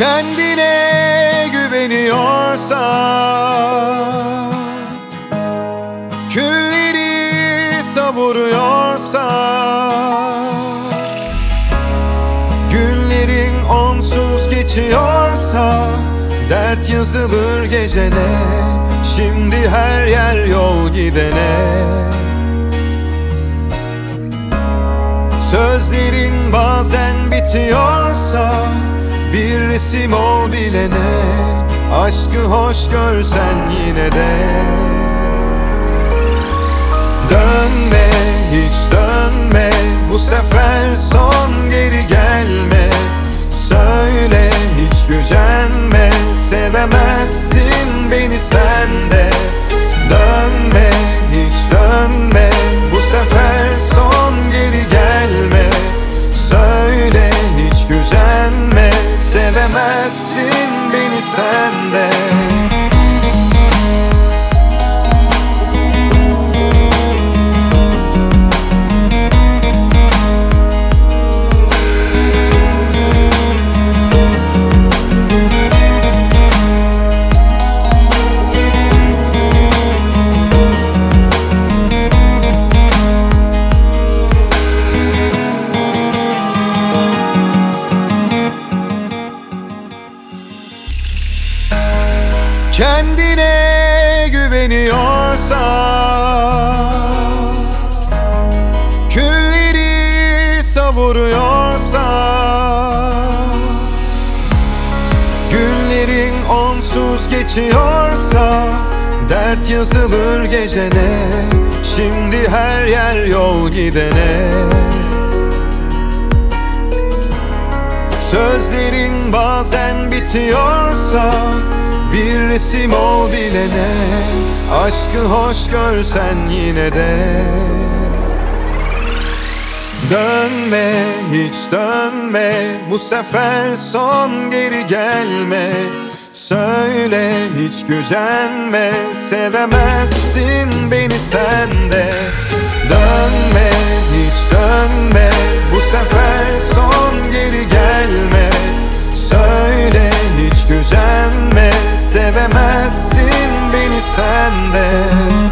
Kendine güveniyorsan, külleri savuruyorsan, günlerin onsuz geçiyorsa, dert yazılır gecene, şimdi her yer yol gidene. Sözlerin bazen bitiyorsa, bir resim ol bilene, aşkı hoş görsen yine de. Dönme, hiç dönme, bu sefer son, geri gelme. Söyle, hiç gücenme, sevemezsin beni sen de. Dönme, hiç dönme, bu sefer son, geri gelme. Söyle, hiç gücenme, sevemezsin beni sen de. Kendine güveniyorsan, külleri savuruyorsan, günlerin onsuz geçiyorsa, dert yazılır gecene, şimdi her yer yol gidene. Sözlerin bazen bitiyorsa, bir resim ol bilene, aşkı hoş görsen yine de. Dönme, hiç dönme, bu sefer son, geri gelme. Söyle, hiç gücenme, sevemezsin beni sen de. Dönme, hiç dönme, bu sefer son, geri gelme. Söyle, hiç gücenme, sevemezsin beni sen de.